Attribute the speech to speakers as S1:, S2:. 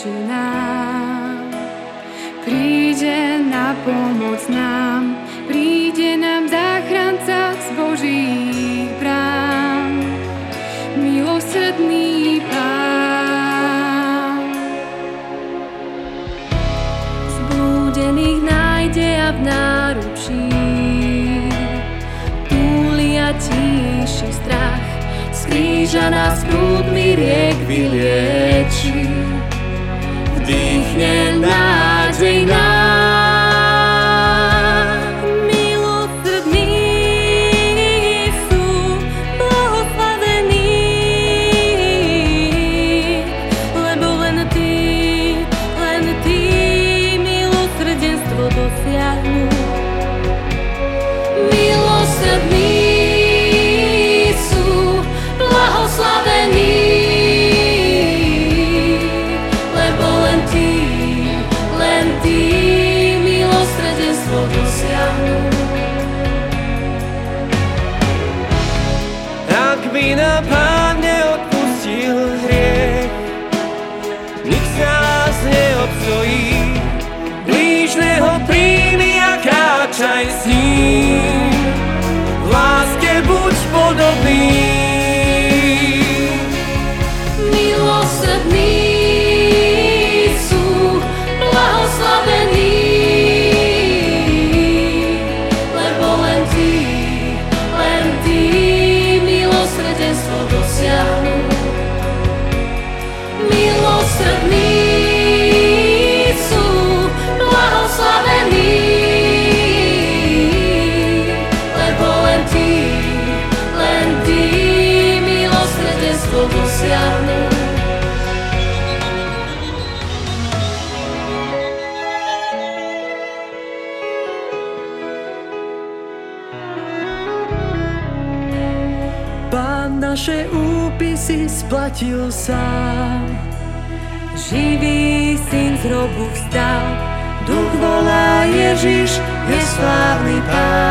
S1: voči nám. Príde na pomoc nám, príde nám záchranca z Božích brán, milosrdný Pán. Zblúdených nájde a v náručí túli a tíši strach, z kríža nás prúdmi riek vylieči, vdýchne nádej nám. Milosrdní sú blahoslavení, lebo len tí milosrdenstvo dosiahnu. Milosrdní sú blahoslavení, lebo len tí milosrdenstvo dosiahnu.
S2: Ak by nám Pán neodpustil hriech, nik sa nás neobstojí. Blížneho príjmi a kráčaj s ním, v láske buď podobný.
S1: Milosrdní sú blahoslavení, lebo len tí milosrdenstvo dosiahnu. Milosrdní sú blahoslavení, lebo len tí milosrdenstvo dosiahnu.
S3: Pán naše úpisy splatil sám,
S1: Živý Syn z hrobu vstal,
S3: Duch volá, Ježiš je slávny Pán.